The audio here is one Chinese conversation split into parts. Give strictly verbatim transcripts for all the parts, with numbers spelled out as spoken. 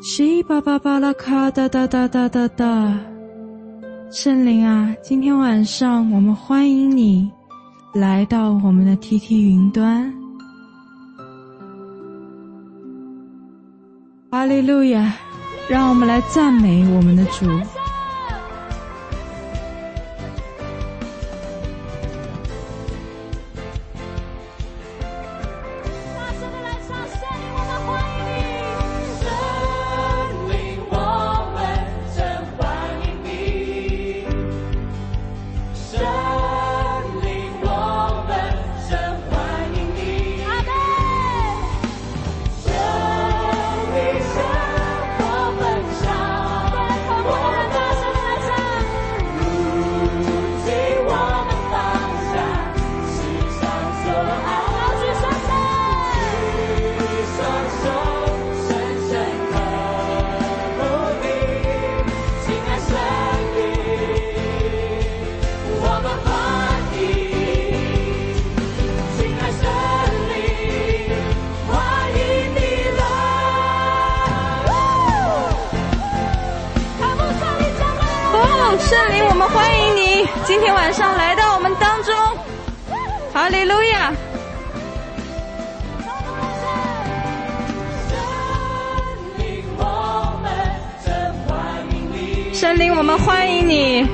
西巴巴巴拉卡哒哒哒哒哒哒。圣灵啊，今天晚上我们欢迎你来到我们的 T T 云端。哈利路亚，让我们来赞美我们的主。今天晚上来到我们当中，哈利路亚！圣灵，我们欢迎你。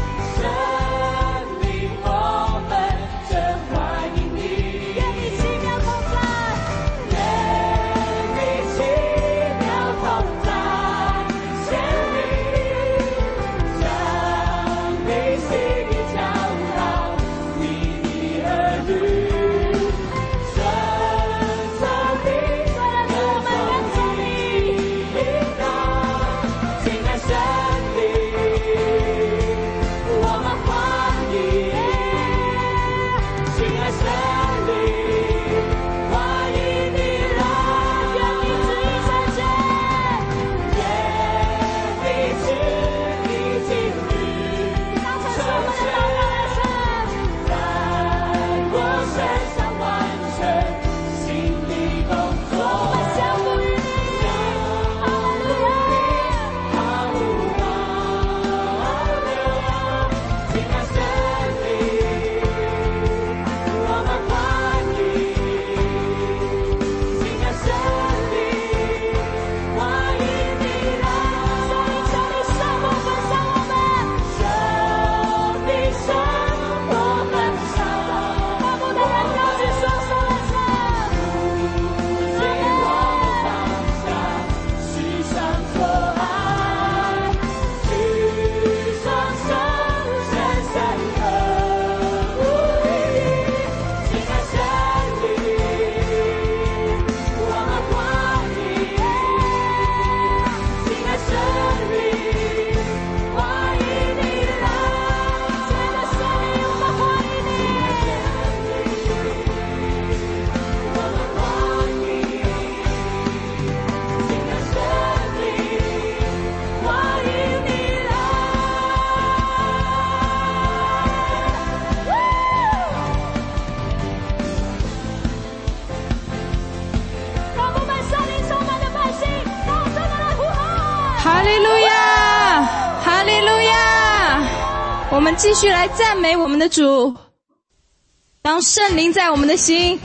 我们继续来赞美我们的主，当圣灵在我们的心，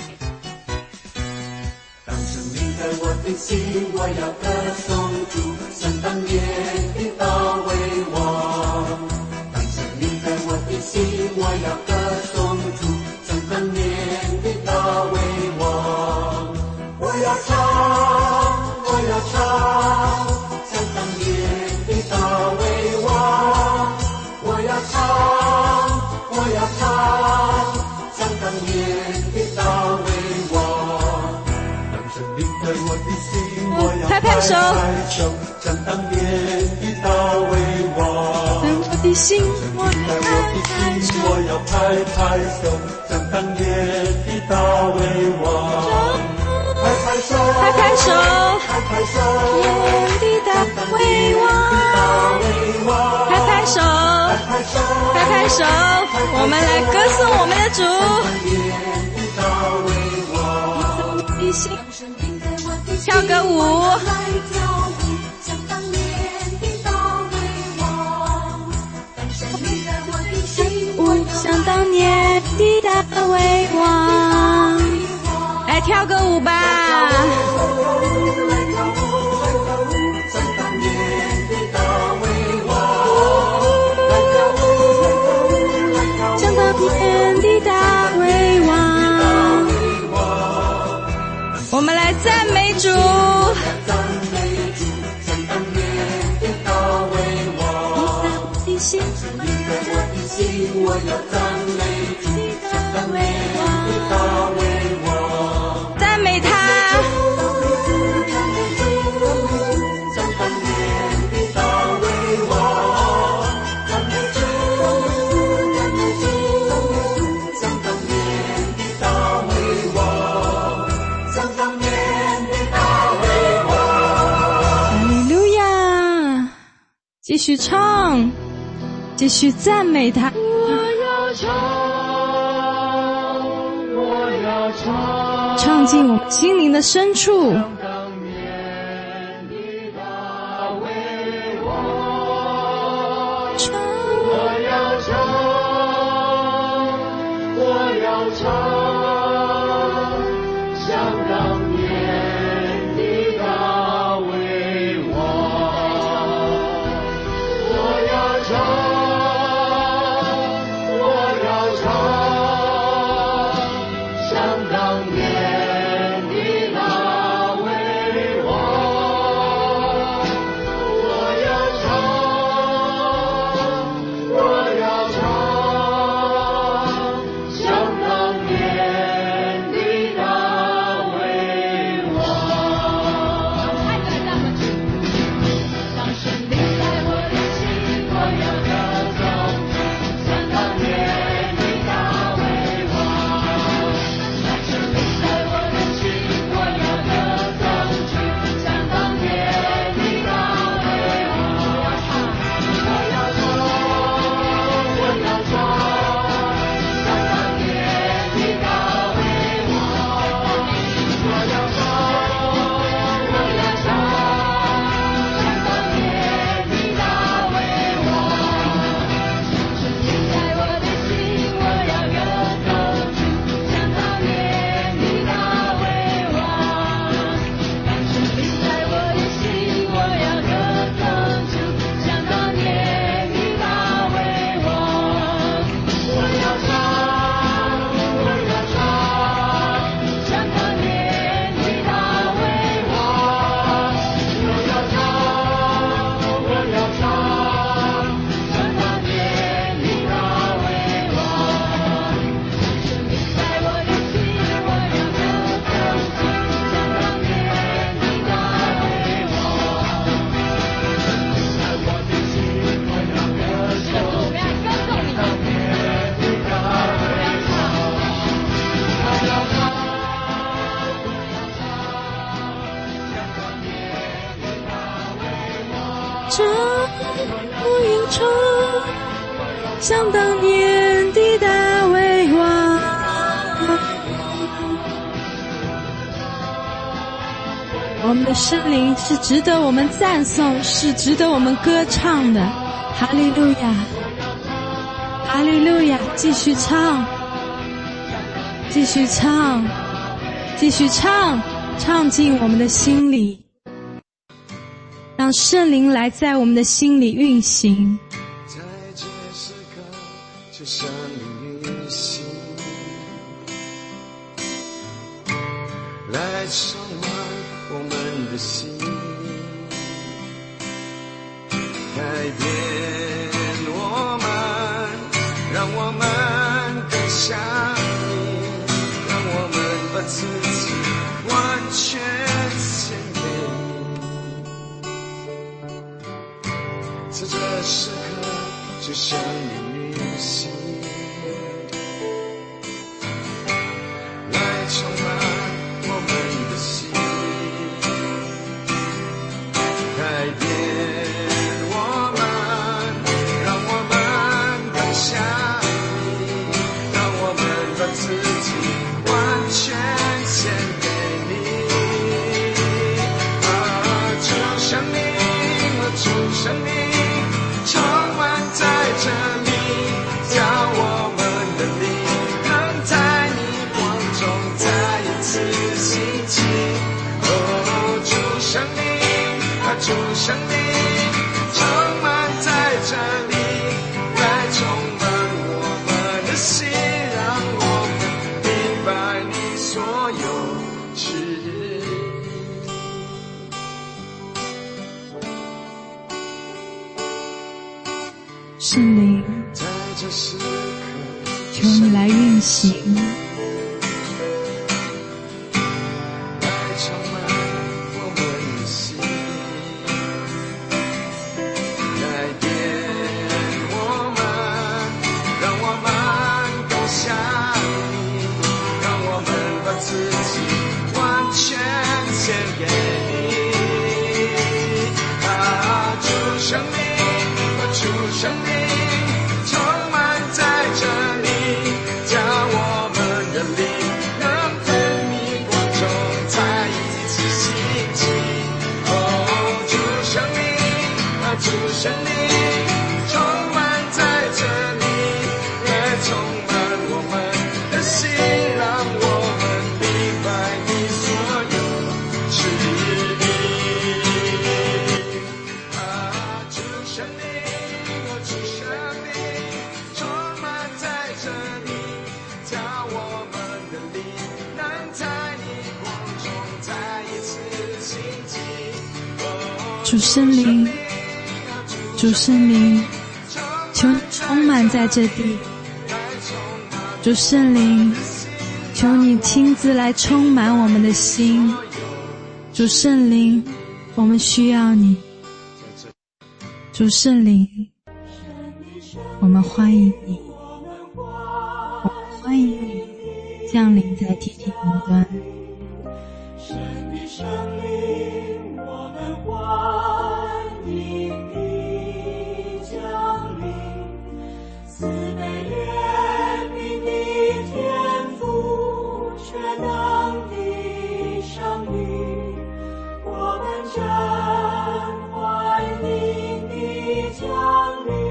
当圣灵在我的心，我要歌颂主，像当年的大卫王。当圣灵在我的心，我要歌颂主，像当年的大卫王。我要唱，我要唱，像当年的大卫王。我要唱，我要唱，像当年的大卫王。当圣灵在我的心，我要拍拍手，像当年的大卫王。 在我的心，我在我的心，我要拍拍手，像当年的大卫王。拍拍手， 拍拍手， 拍拍手， 的大卫王，拍拍手，拍拍手，我们来歌颂我们的主。跳个舞， 来跳个舞吧。想当年的大卫王，我们来赞美主。 我要赞美主，赞美你大卫王， 赞美他。 想当年的大卫王，赞美主，赞美主，想当年的大卫王，想当年的大卫王。 哈利路亚！继续唱，继续赞美他。唱进我们心灵的深处。唱，我要唱，像当年的大卫王。我们的圣灵是值得我们赞颂，是值得我们歌唱的。哈利路亚，哈利路亚！继续唱，继续唱，继续唱，唱进我们的心里。让圣灵来在我们的心里运行， 在这时刻就圣灵运行，来充满我们的心，改变我们，让我们更像你，让我们把自己完全献给你，在这时刻就圣灵运行，来充满我们的心，改变我们，让我们更像你，让我们把自己完全献给你。啊，主生命，主生命充满在这里，叫我们的灵能在你光中再一次主生命充满在这里，来充满我们的心，让我们明白你所有旨意。 圣灵， 在这时刻， 求你来运行，主圣灵，主圣灵，求你充满在这地。主圣灵，求你亲自来充满我们的心。主圣灵，我们需要你。主圣灵，我们欢迎你，我们欢迎你降临在地底云端。 神的圣灵，我们欢迎你降临，慈悲怜悯的天父，全能的圣灵，我们真欢迎你降临。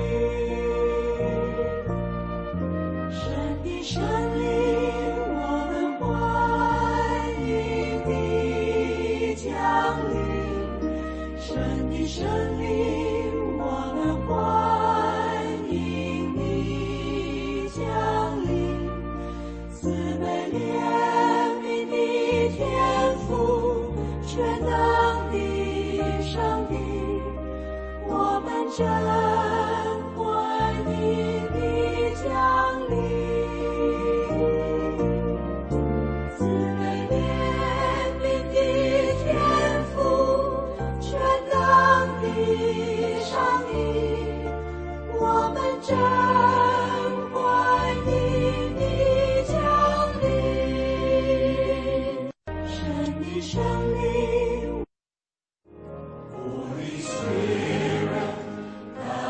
神的圣灵，我们欢迎你降临，神的圣灵，我们欢迎你降临，慈悲怜悯的天父，全能的上帝，我们真欢迎你降临。慈悲怜悯的天父，全能的上帝，我们真欢迎你降临。神的圣灵，Holy Spirit,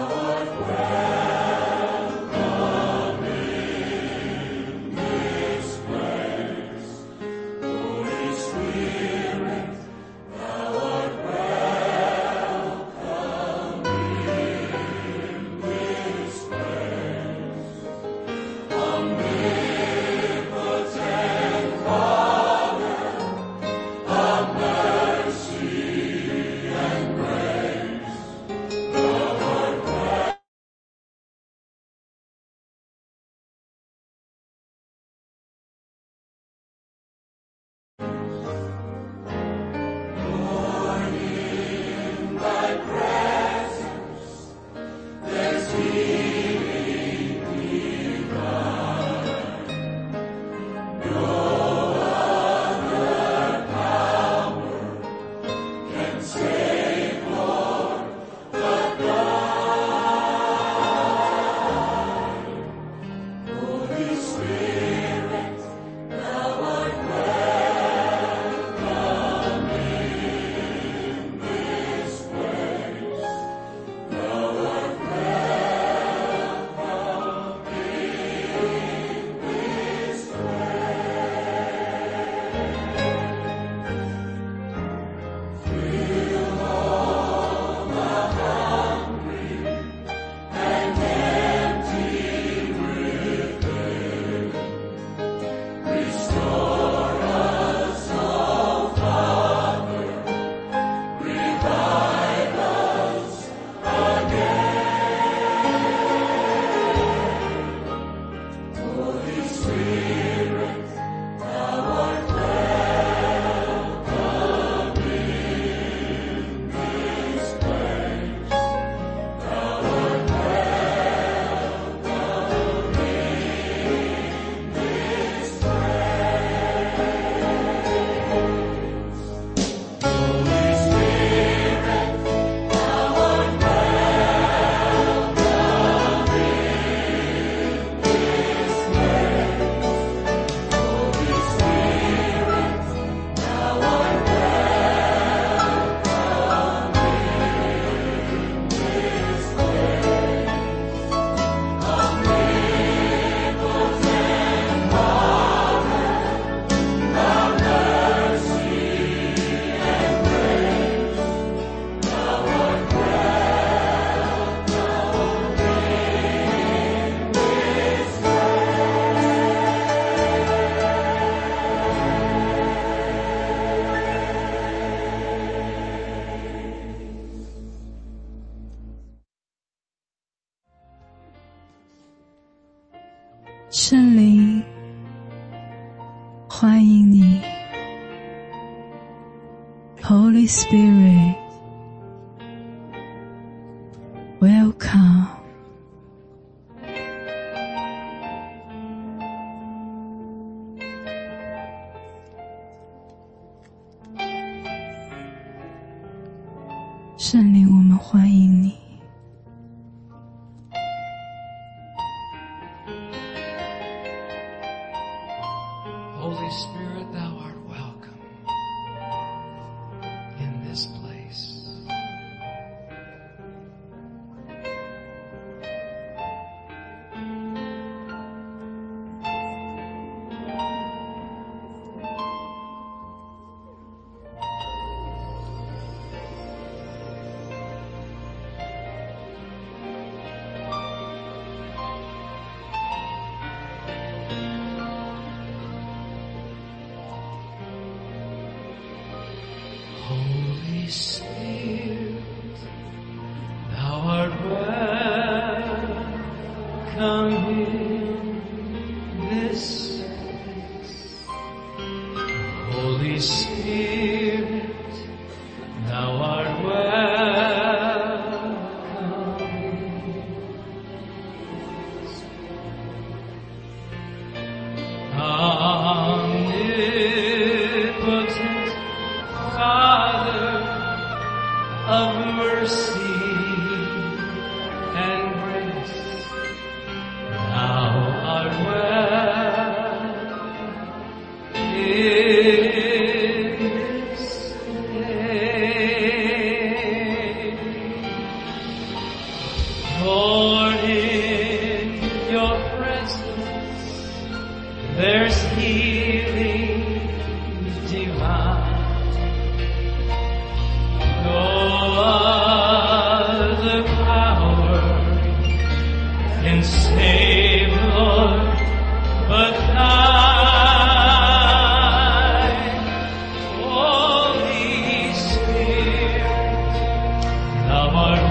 圣灵，欢迎你 Holy Spirit, welcome. 圣灵，我们欢迎你。 Holy Spirit, thou art welcome in this place. Holy Spirit, thou art welcome in this place. Holy Spirit, thou art welcome in this place. Omnipotent Father of mercy and grace, thou art welcome in this place. Lord, in your presence there's healing divine. No other power can save, Lord, but thine. Holy Spirit, thou art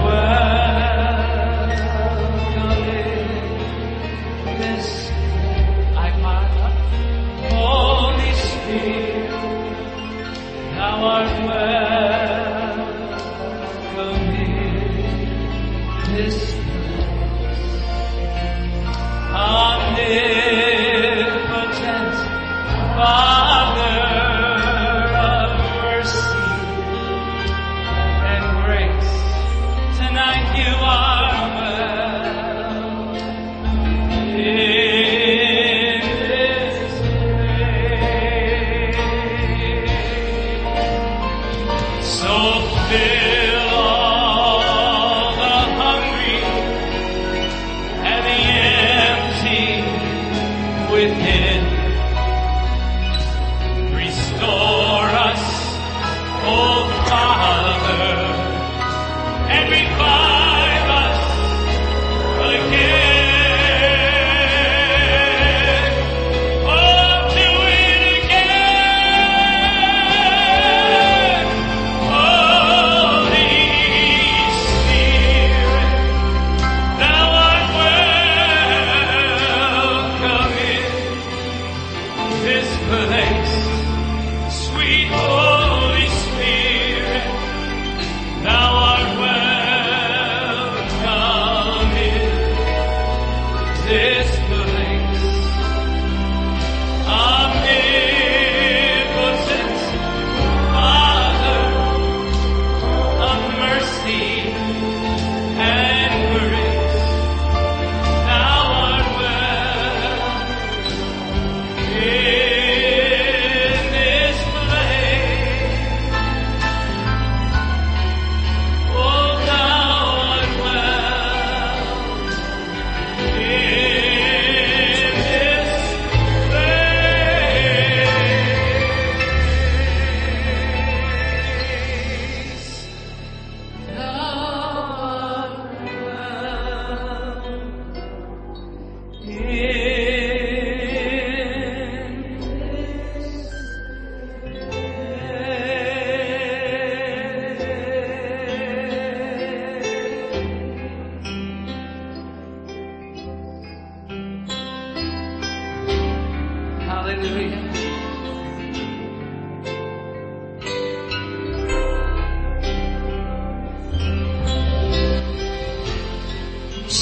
welcome in this. I cry up. Holy Spirit, thou art welcome this omnipotent Father of mercy and grace. Tonight you are welcome in this place. So fill all the hungry and the empty within. Restore us, O Father, and revive us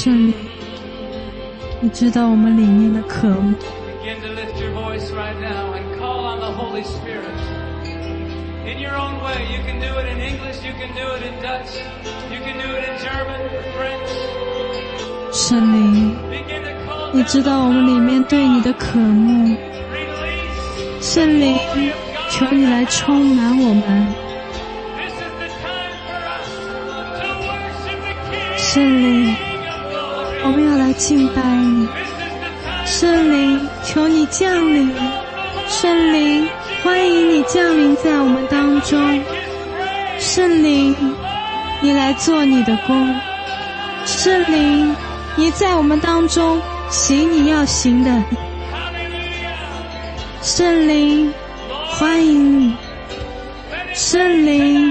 圣灵，你知道我们里面的渴慕。 Begin to lift your voice right now and call on the Holy Spirit. In your own way, you can do it in English, you can do it in Dutch, you can do it in German or French. 圣灵， Begin to call 你知道我们里面对你的渴慕。 release. 圣灵，求你来充满我们。 This is the time for us to worship the King 圣灵， of glory. 我们要来敬拜你。 This is the time 圣灵，求你降临。圣灵，欢迎你降临在我们当中。 His praise. 圣灵，你来做你的工。圣灵，你在我们当中行你要行的。 Hallelujah. 圣灵，欢迎你。圣灵，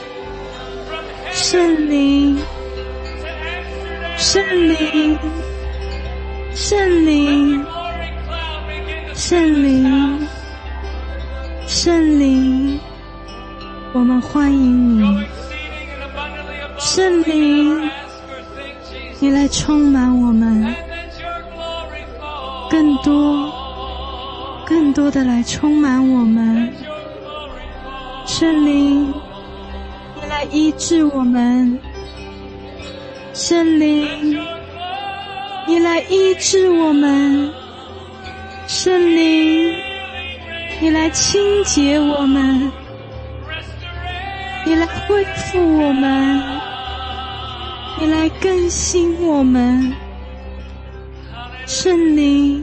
圣灵，圣灵，圣灵， Glory cloud begin to 圣灵，圣灵，我们欢迎 go 你。 exceeding and abundantly above 圣 what we 灵， ever ask or think, Jesus. 你来充满我们， And let your glory fall. 更多、更多的来充满我们。 Let your glory fall. 圣灵，你来医治我们。圣灵， Your glory 你来医治我们。圣灵，你来清洁我们， restoration. 你来恢复我们，你来更新我们。圣灵，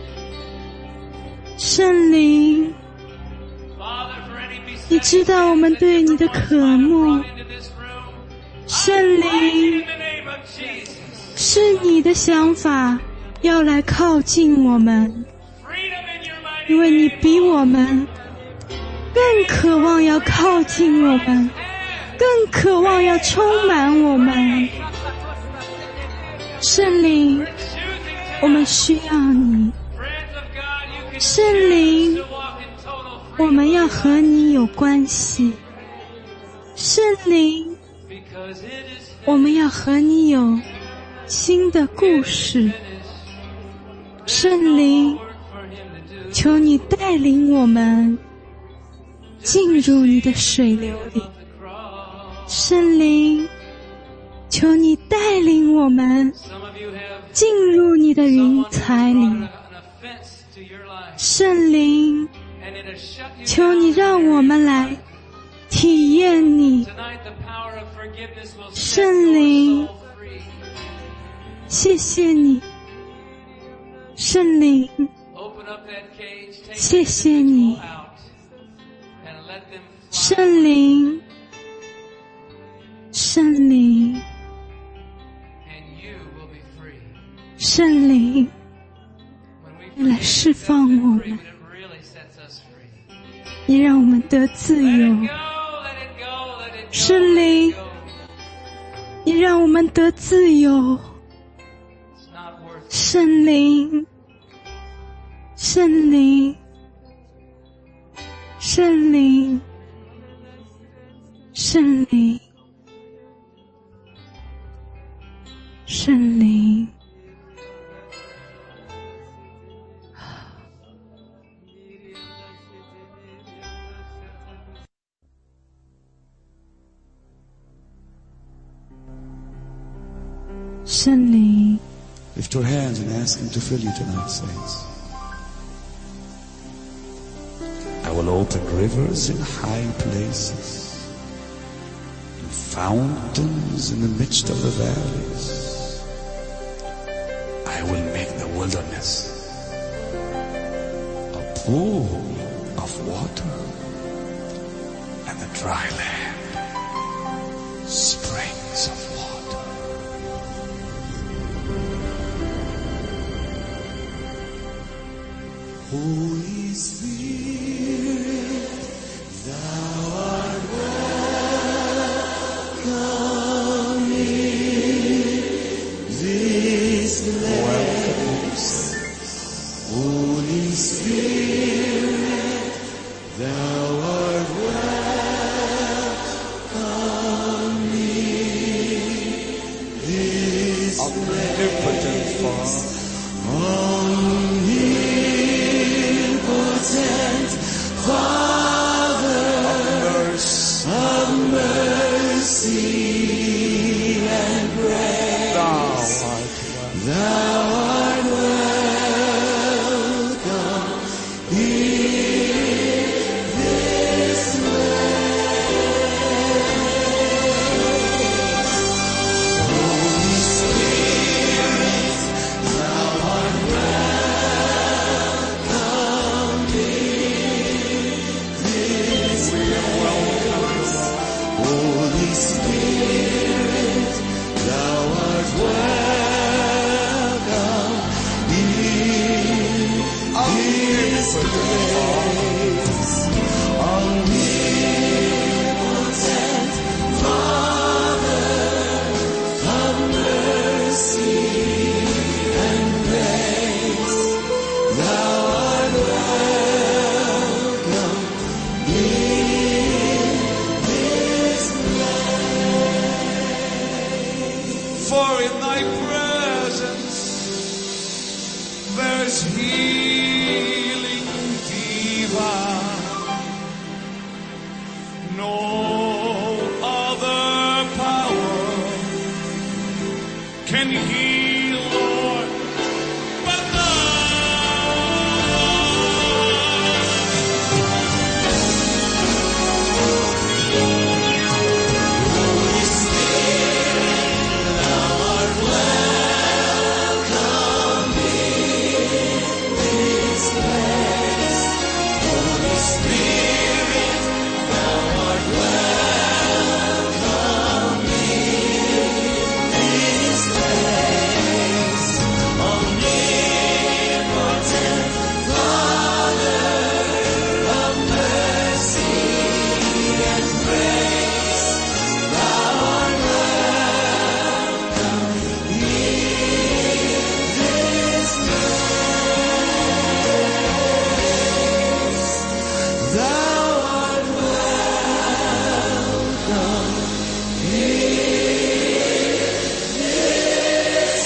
圣灵， Father, for any 你 besetting 知道我们对你的渴慕。 into this room, 圣 in 灵， the name of Jesus, 是你的想法要来靠近我们， freedom in your mighty 因为你 name. 比我们更渴望要靠近我们，更渴望要充满我们。圣灵， Choosing to 我们需要你。 friends of God, you can 圣灵， to walk in total 我 freedom 们要和你有关系。圣灵， because it is 我们要和你有新的故事。圣灵， work for him to do. 求你带领我们进入你的水流里。 The cross. 圣灵，求你带领我们 Some of you have 进入你的云彩 brought 里。 an offense to your life, 圣灵， and it has shut you 求你 down. 让我们来体验你。 Tonight, the power of forgiveness will set 圣灵， your soul free. 谢谢你，圣灵， Open up that cage, take 谢 the 谢你， individual out, and let them fly. 圣灵，圣灵， And you will be free. 圣灵， When we 你来释放我 free, 们， but it really sets us free. 你让我们得自 Let 由。 it go, let it go, let it go. 圣灵， Go. 你让我们得自由。 It's not worth it. 圣灵，圣灵，圣灵，圣灵，圣灵。圣灵， Lift your hands and ask Him to fill you tonight, saints. I will open rivers in high places, and fountains in the midst of the valleys. I will make the wilderness a pool of water, and the dry land springs of water. Holy Spirit, Thou art welcome in this place. Holy Spirit, Thou art welcome in this place. For in thy presence there's healing divine. No other power can heal, Lord, but Holy Spirit, thou art welcome in this place. Holy Spirit, thou art welcome in this place. Omnipotent Father of mercy and grace, thou art welcome in this place. Thou art welcome in this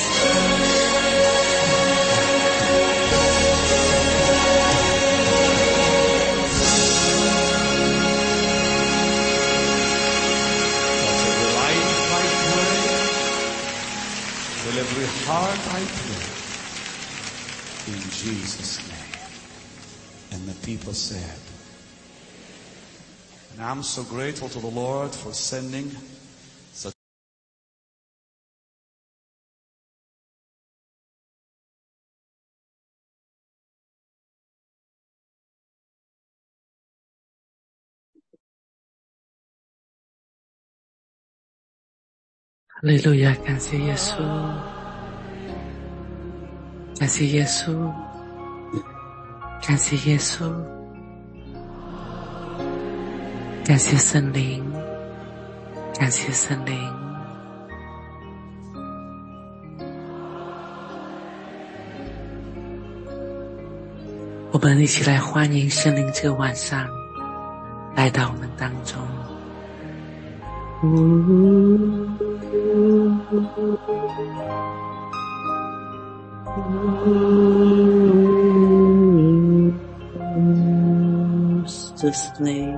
Touch every life, I pray. Fill every heart, I pray. In Jesus' name. And the people said. And I'm so grateful to the Lord for sending such 哈利路亚，感谢耶稣，感谢耶稣，感谢耶稣，感谢圣灵，感谢圣灵。我们一起来欢迎圣灵这个晚上来到我们当中。这是你，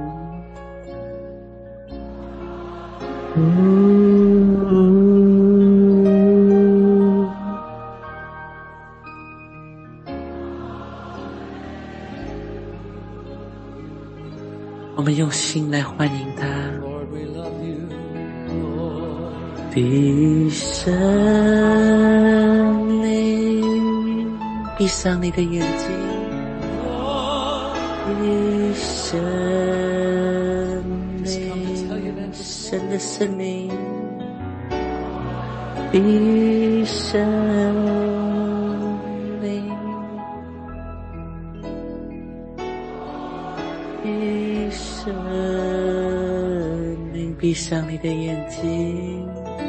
我们用心来欢迎他。闭上你，闭上你的眼睛，闭上你，神的圣灵，闭上你，闭上你，闭上你的眼睛。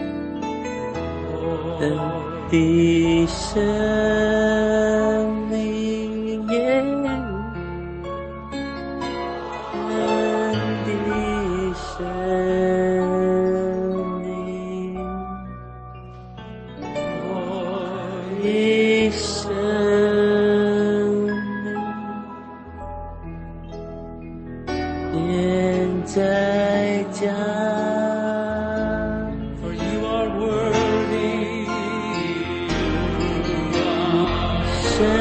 地生命眼，地生命，我一生命，现在将。生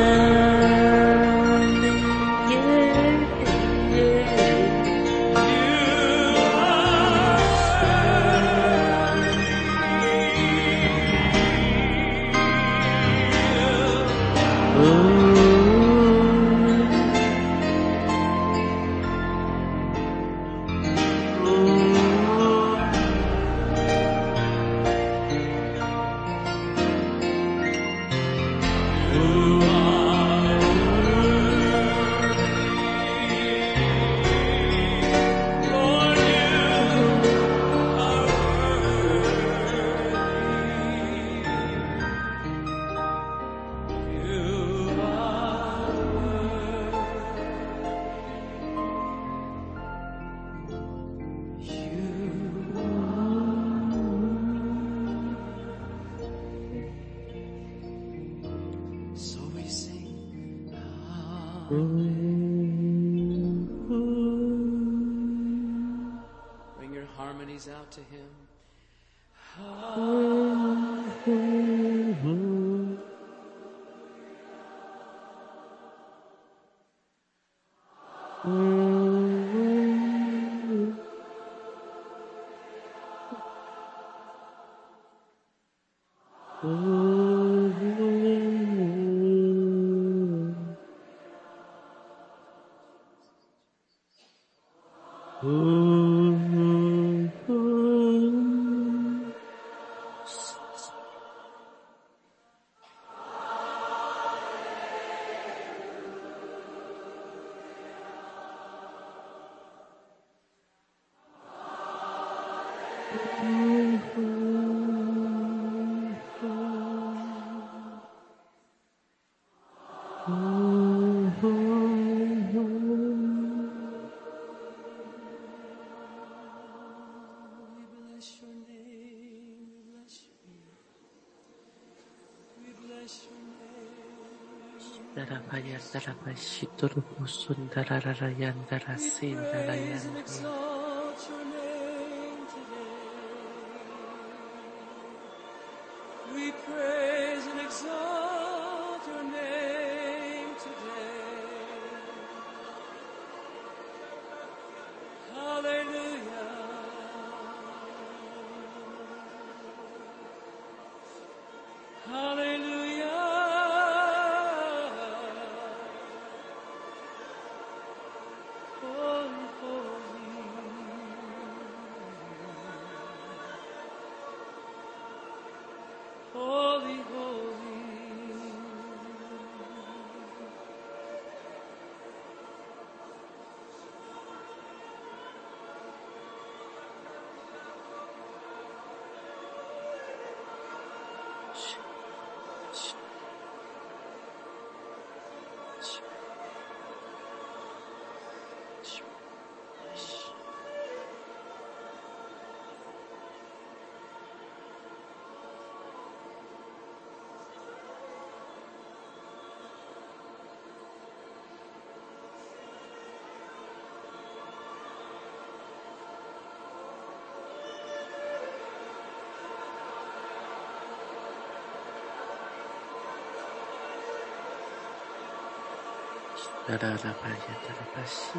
Bring your harmonies out to Him. Darabaya darabashiturupu sundararayan sin darayan. We praise and exalt your name today. Hallelujah. Hallelujah. Holy, holy. Holy, holy. Darabaya darabashi.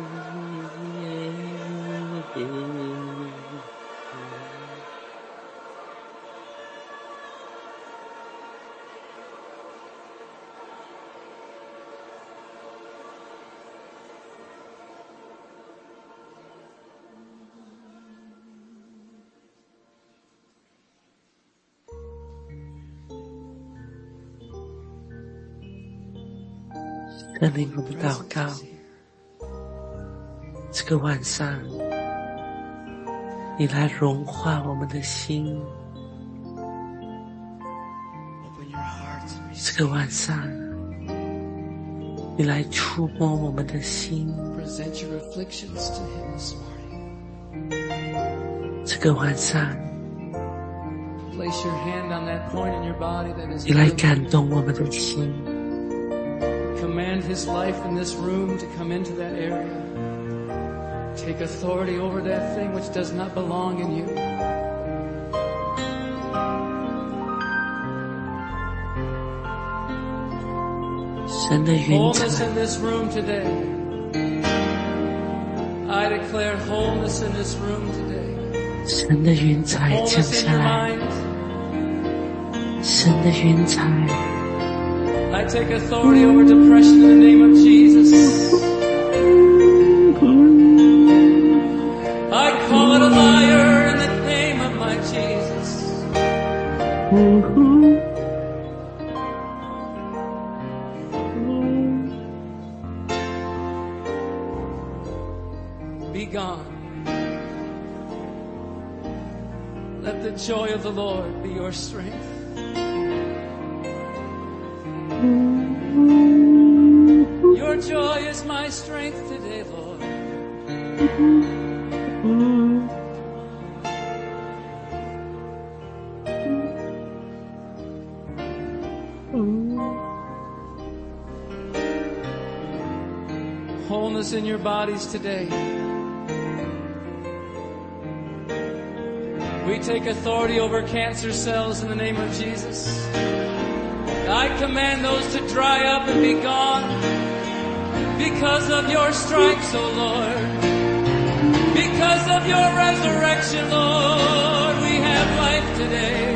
圣灵，我们祷告，这个晚上，你来融化我们的心。这个晚上，你来触摸我们的心。这个晚上，你来感动我们的心。 Command His life in this room to come into that area. Take authority over that thing which does not belong in you. Wholeness in this room today. I declare wholeness in this room today. Wholeness in your mind. I take authority over depression in the name of Jesus. I call it a liar in the name of my Jesus. Be gone. Let the joy of the Lord be your strength. Your joy is my strength today, Lord. wholeness in your bodies today. We take authority over cancer cells in the name of Jesus. I command those to dry up and be gone because of your stripes, O Lord. Because of your resurrection, Lord, we have life today.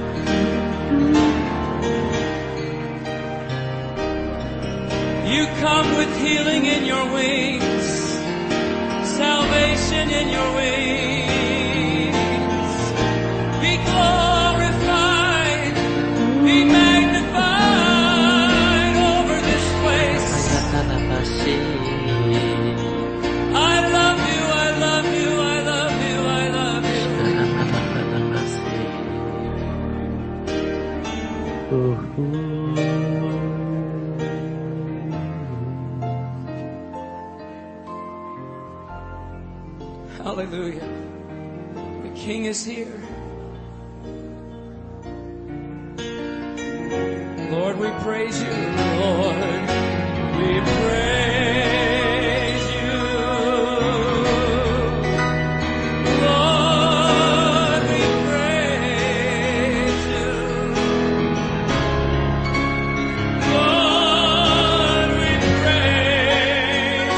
You come with healing in your wings, salvation in your wings. Be glorified, be magnified over this place. I love you, I love you, I love you, I love you. Hallelujah. The King is here. Lord, we praise you. Lord, we praise you. Lord, we praise you. Lord, we praise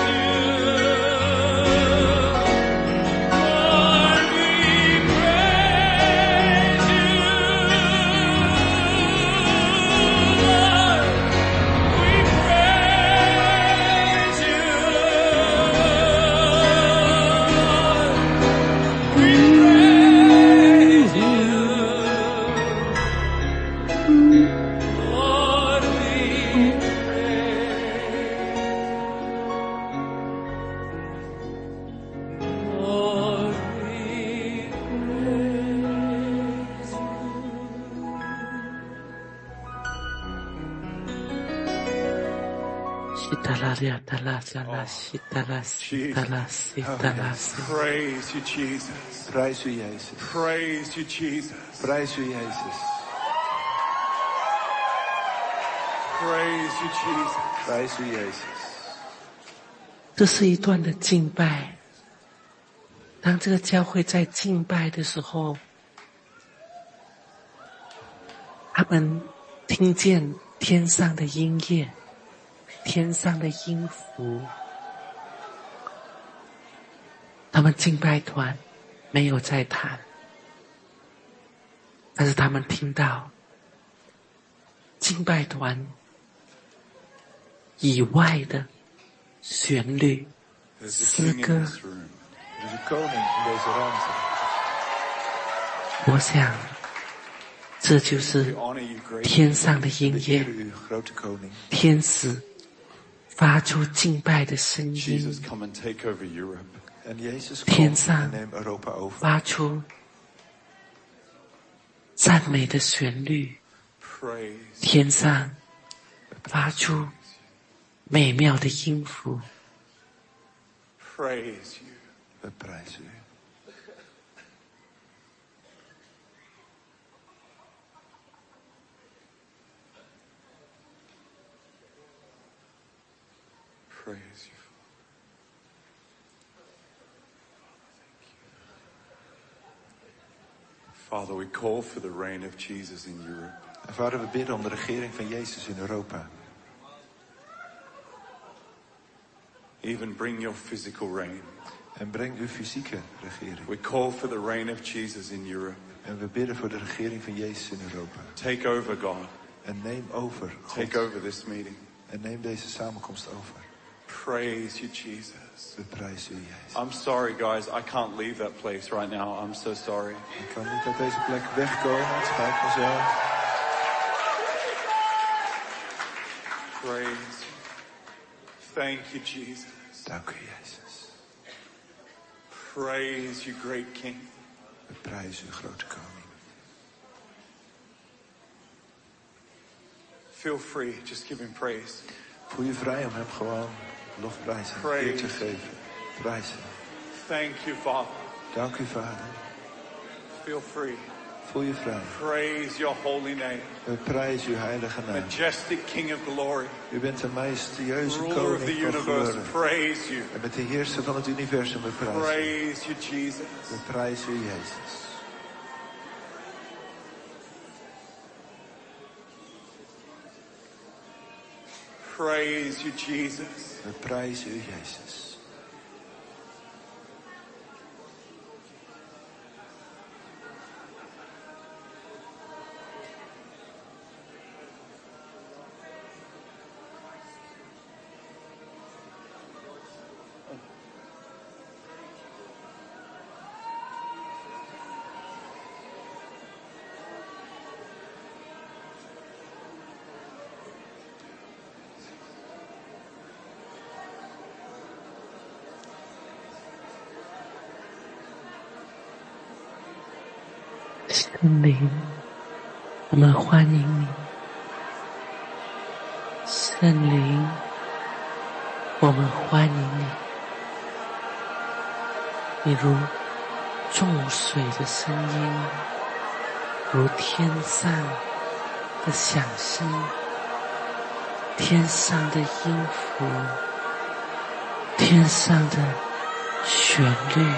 Praise you, Jesus. Prijs u, Jezus. Praise you, Jesus. Prijs u, Jezus. Praise you, Jesus. Prijs u, Jezus. 这是一段的敬拜。当这个教会在敬拜的时候，他们听见天上的音乐，天上的音符。他们敬拜团没有在弹，但是他们听到敬拜团以外的旋律、诗歌。我想，这就是天上的音乐，天使发出敬拜的声音。天上发出赞美的旋律，天上发出美妙的音符。 Praise you. Praise you. Father, we call for the reign of Jesus in Europe. En Vader, we bidden om de regering van Jezus in Europa. Even bring your physical reign. En breng uw fysieke regering. We call for the reign of Jesus in Europe. En we bidden voor de regering van Jezus in Europa. Take over, God. En neem over, God. Take over this meeting. En neem deze samenkomst over. Praise you, Jesus. We prijzen u, Jezus. I'm sorry, guys. I can't leave that place right now. I'm so sorry. Ik kan niet uit deze plek wegkomen. Het spijt me zo. Praise you. Thank you, Jesus. Dank u, Jezus. Praise you, great King. We prijzen u, grote koning. Feel free. Just give him praise. Voel je vrij om hem gewoon lofprijzen, eer te geven. Prijzen. Thank you, Father. Dank u, Vader. Feel free. Voel je vrij. Praise your holy name. We prijzen uw heilige naam. Majestic King of glory. U bent de majestueuze Ruler of koning the van universe. glorie. Praise you. En met de heerser van het universum, we prijzen. Praise you, Jesus. We prijzen u, Jezus. Praise you, Jesus. We prijzen u, Jezus. 圣灵，我们欢迎你。圣灵，我们欢迎你。你如众水的声音，如天上的响声，天上的音符，天上的旋律。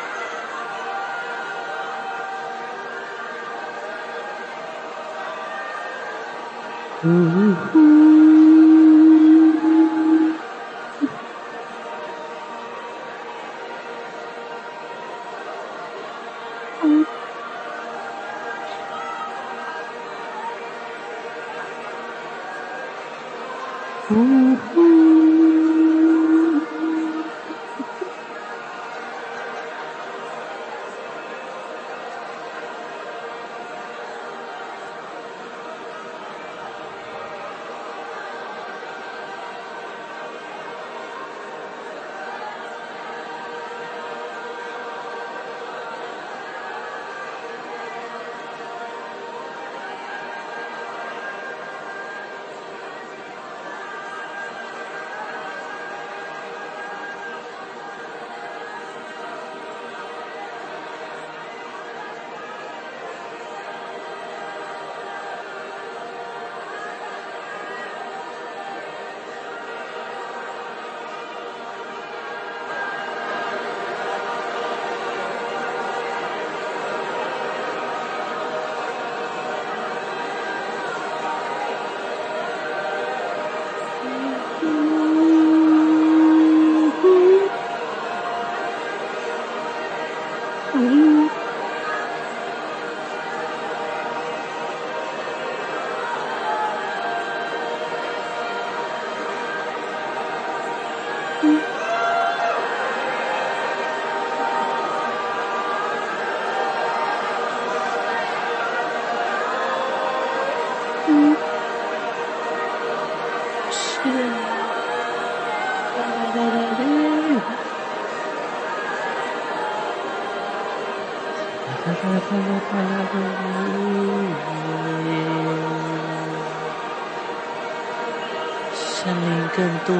圣灵更多，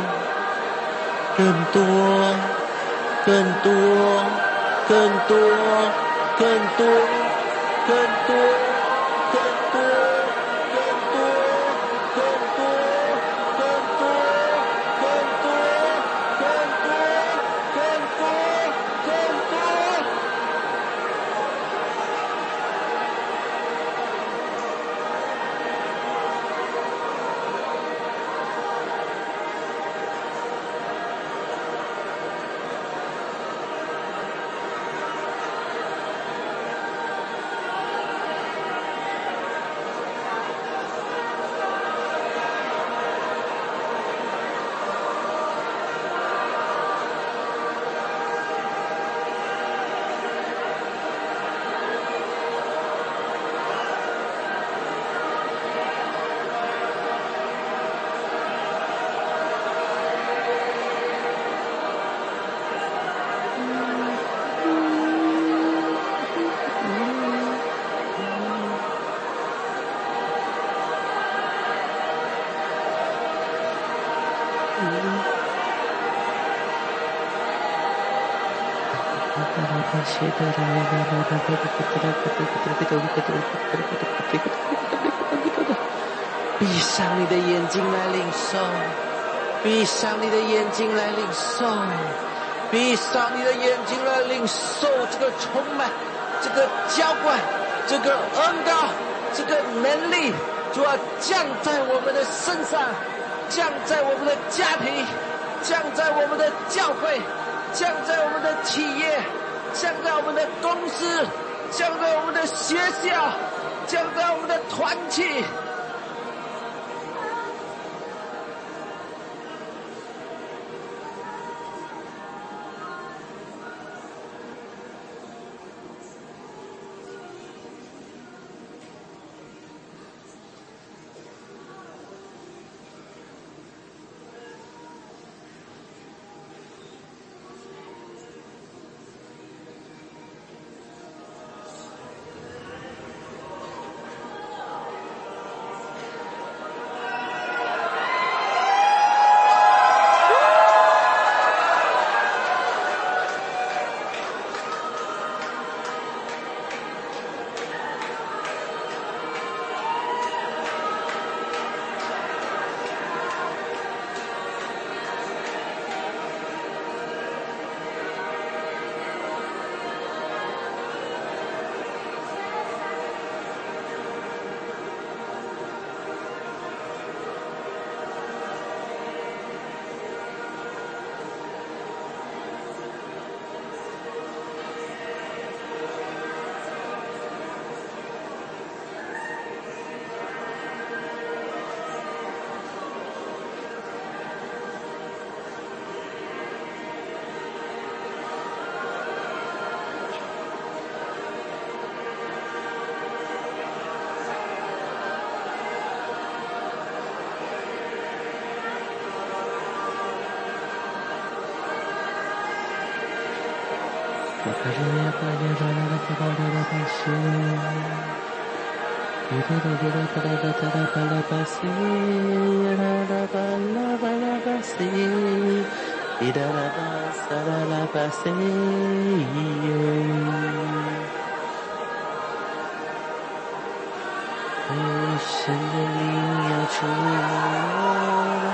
更多，更多，更多，更多，更多，更多。 闭上你的眼睛来领受，闭上你的眼睛来领受，闭上你的眼睛来领受这个充满，这个浇灌，这个恩膏，这个能力，就要降在我们的身上，降在我们的家庭，降在我们的教会，降在我们的企业，降在我们的公司，降在我们的学校，降在我们的团体。神的灵要触摸，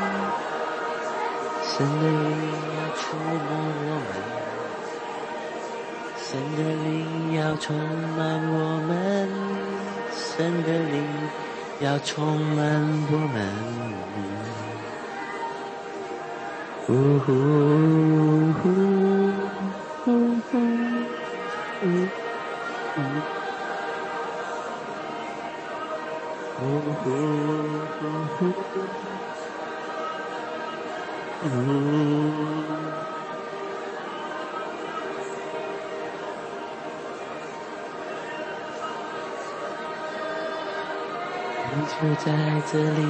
神的灵要触摸我们，神的灵要充满我们，神的灵要充满我们。呜呼呼呼呼呼呼。呜呼呼呼，你就在这里，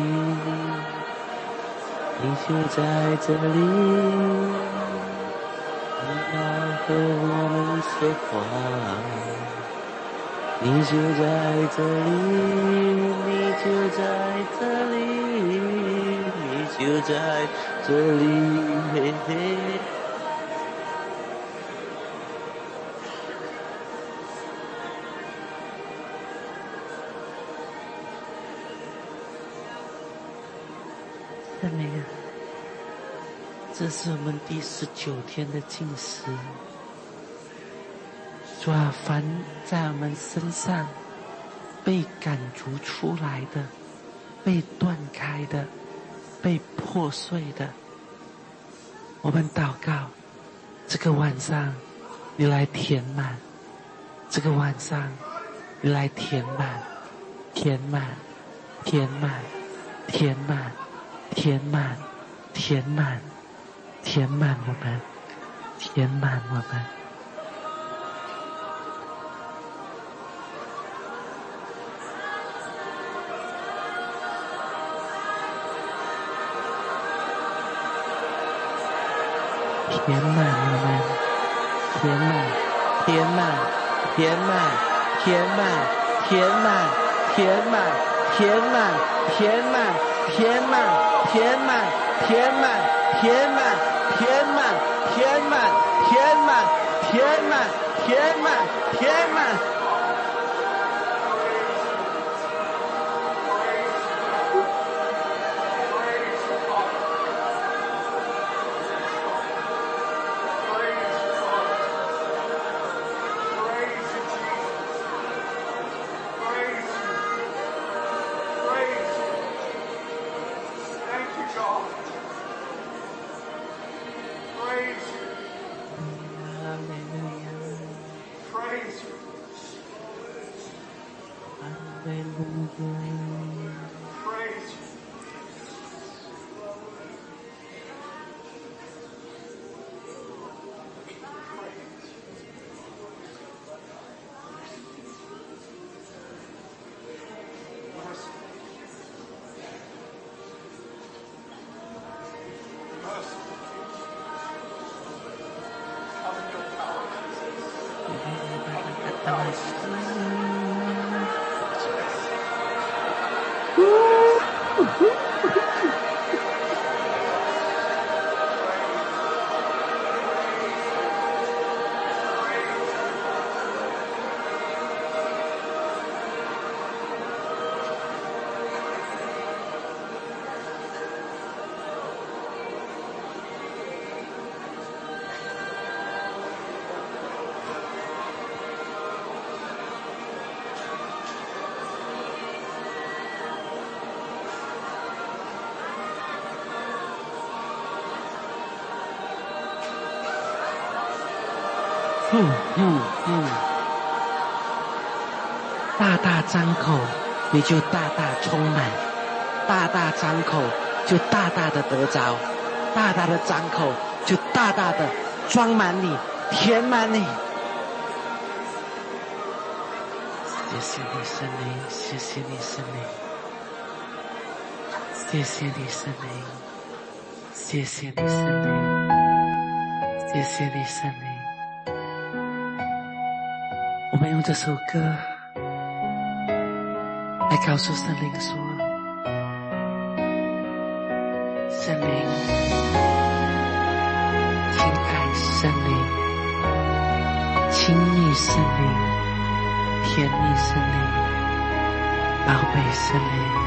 你就在这里，你要和我们说话。你就在这里，你就在这里，你就在这里，嘿嘿。赞美啊！这是我们第十九天的禁食。主啊，凡在我们身上被赶逐出来的、被断开的、被破碎的，我们祷告，这个晚上你来填满，这个晚上你来填满，填满，填满，填满，填满，填满，填满我们，填满我们。填满我们，填满，填满，填满，填满，填满，填满，填满，填满，填满，填满，填满，填满，填满，填满，填满，填满，填满，填填满，填满。嗯嗯嗯，大大张口，你就大大充满；大大张口，就大大的得着；大大的张口，就大大的装满你，填满你。谢谢你，圣灵，谢谢你，圣灵，谢谢你，圣灵，谢谢你，圣灵，谢谢你，圣灵。我们用这首歌来告诉圣灵说，圣灵，亲爱圣灵，亲密圣灵，甜蜜圣灵，宝贝圣灵。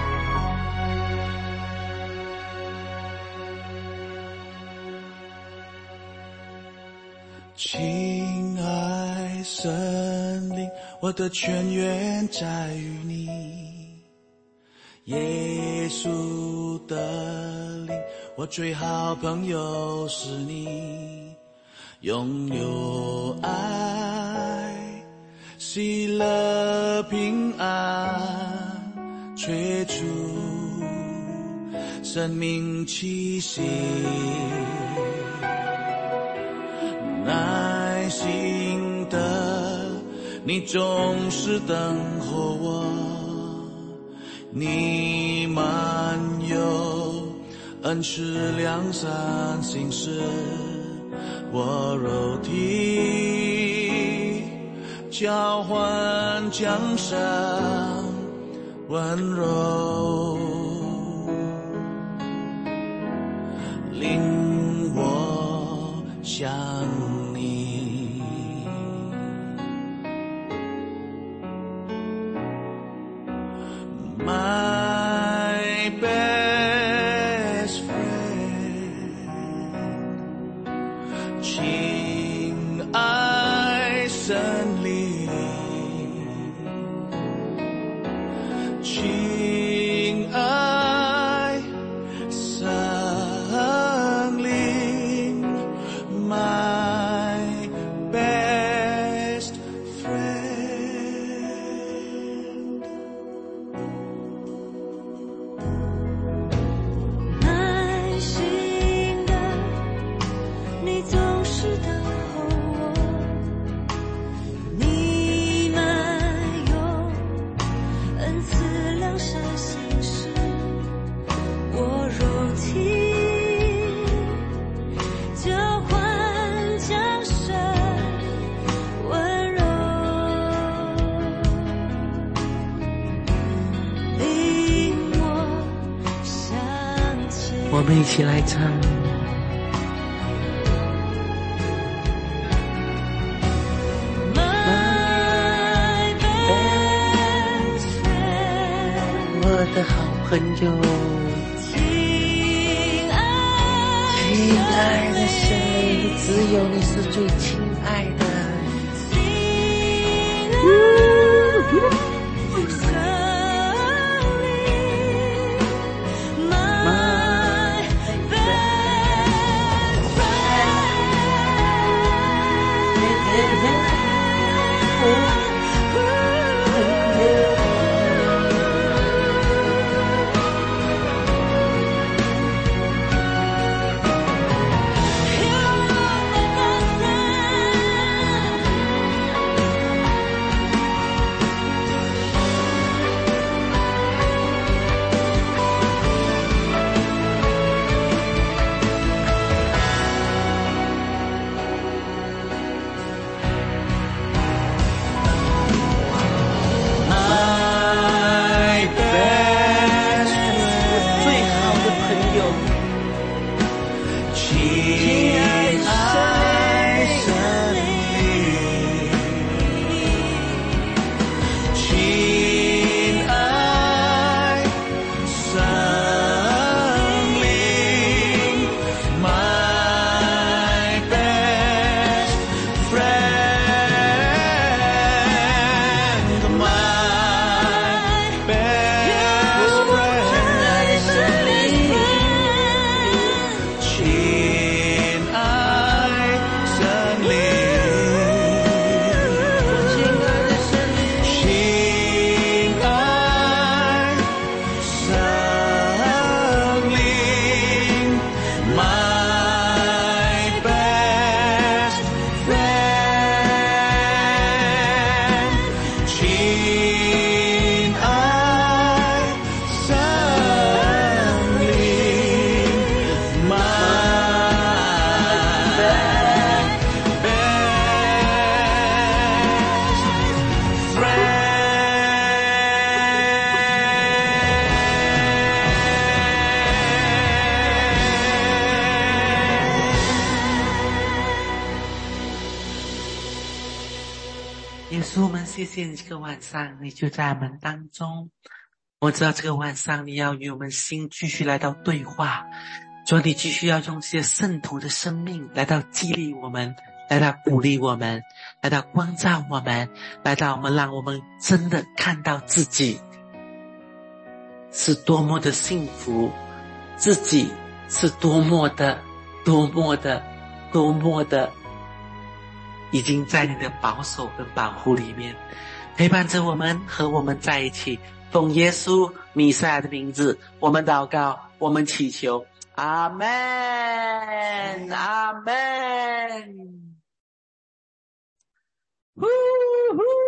亲爱圣灵，我的泉源在于你，耶稣的灵，我最好朋友是你，拥有爱，喜乐平安，催出生命气息，耐心的你总是等候我，你满有恩慈良善心事，我肉体交换江山温柔，令我想你。My best friend， 亲爱圣灵，亲爱圣灵 ，My best friend。 耐心的，你总是等候我，你满有恩慈良善心事，我肉体交换江山温柔，令我想起我们一起来唱。 的好朋友， 亲爱亲爱的神灵，只有你是最亲爱的。 耶稣，我们谢谢你这个晚上，你就在我们当中。我知道这个晚上你要与我们心继续来到对话，主，你继续要用这些圣徒的生命来到激励我们，来到鼓励我们，来到光照我们，来到我们让我们真的看到自己是多么的幸福，自己是多么的多么的多么的已经在你的保守跟保护里面，陪伴着我们，和我们在一起。奉耶稣弥赛亚的名字，我们祷告，我们祈求，阿们，阿们。呼呼